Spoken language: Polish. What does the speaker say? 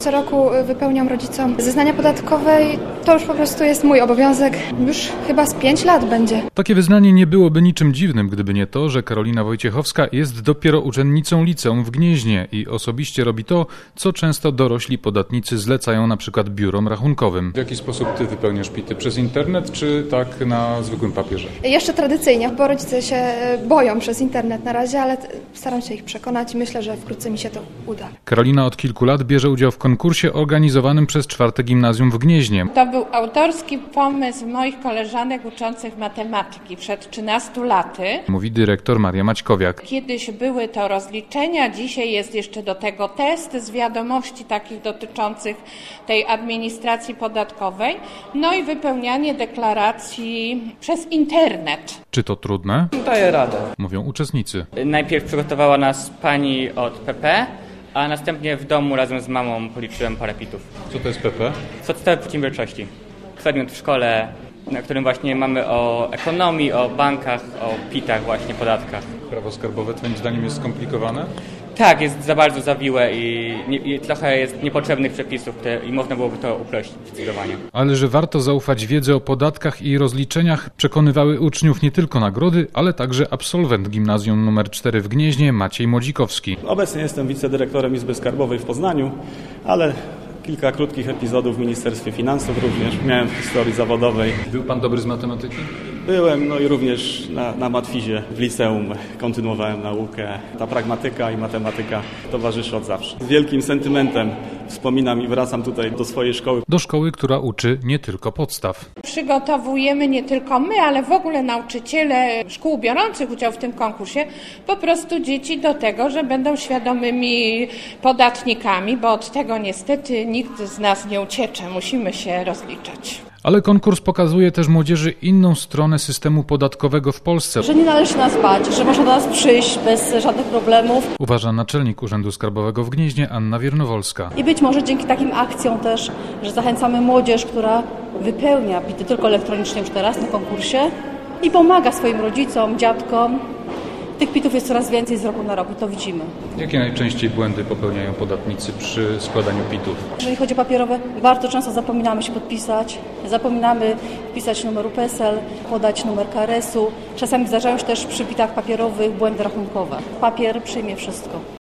Co roku wypełniam rodzicom zeznania podatkowe i to już po prostu jest mój obowiązek. Już chyba z 5 lat będzie. Takie wyznanie nie byłoby niczym dziwnym, gdyby nie to, że Karolina Wojciechowska jest dopiero uczennicą liceum w Gnieźnie i osobiście robi to, co często dorośli podatnicy zlecają na przykład biurom rachunkowym. W jaki sposób ty wypełniasz PIT-y? Przez internet czy tak na zwykłym papierze? Jeszcze tradycyjnie, bo rodzice się boją przez internet na razie, ale staram się ich przekonać i myślę, że wkrótce mi się to uda. Karolina od kilku lat bierze udział w konkursie organizowanym przez 4. Gimnazjum w Gnieźnie. To był autorski pomysł moich koleżanek uczących matematyki przed 13 laty. Mówi dyrektor Maria Maćkowiak. Kiedyś były to rozliczenia, dzisiaj jest jeszcze do tego test z wiadomości takich dotyczących tej administracji podatkowej, no i wypełnianie deklaracji przez internet. Czy to trudne? Daję radę. Mówią uczestnicy. Najpierw przygotowała nas pani od PP, a następnie w domu razem z mamą policzyłem parę PIT-ów. Co to jest PP? Podstawy przedsiębiorczości. Przedmiot w szkole, na którym właśnie mamy o ekonomii, o bankach, o PIT-ach właśnie, podatkach. Prawo skarbowe twoim zdaniem jest skomplikowane? Tak, jest za bardzo zawiłe i trochę jest niepotrzebnych przepisów i można byłoby to uprościć zdecydowanie. Ale że warto zaufać wiedzy o podatkach i rozliczeniach, przekonywały uczniów nie tylko nagrody, ale także absolwent Gimnazjum nr 4 w Gnieźnie Maciej Modzikowski. Obecnie jestem wicedyrektorem Izby Skarbowej w Poznaniu, ale kilka krótkich epizodów w Ministerstwie Finansów również miałem w historii zawodowej. Był pan dobry z matematyki? Byłem, no i również na matfizie w liceum kontynuowałem naukę. Ta pragmatyka i matematyka towarzyszy od zawsze. Z wielkim sentymentem wspominam i wracam tutaj do swojej szkoły. Do szkoły, która uczy nie tylko podstaw. Przygotowujemy nie tylko my, ale w ogóle nauczyciele szkół biorących udział w tym konkursie, po prostu dzieci do tego, że będą świadomymi podatnikami, bo od tego niestety nikt z nas nie uciecze. Musimy się rozliczać. Ale konkurs pokazuje też młodzieży inną stronę systemu podatkowego w Polsce. Że nie należy się nas bać, że można do nas przyjść bez żadnych problemów. Uważa naczelnik Urzędu Skarbowego w Gnieźnie Anna Wiernowolska. I być może dzięki takim akcjom też, że zachęcamy młodzież, która wypełnia PIT-y tylko elektronicznie już teraz na konkursie i pomaga swoim rodzicom, dziadkom. Tych PIT-ów jest coraz więcej z roku na rok i to widzimy. Jakie najczęściej błędy popełniają podatnicy przy składaniu PIT-ów? Jeżeli chodzi o papierowe, bardzo często zapominamy się podpisać, zapominamy wpisać numeru PESEL, podać numer KRS-u. Czasami zdarzają się też przy PIT-ach papierowych błędy rachunkowe. Papier przyjmie wszystko.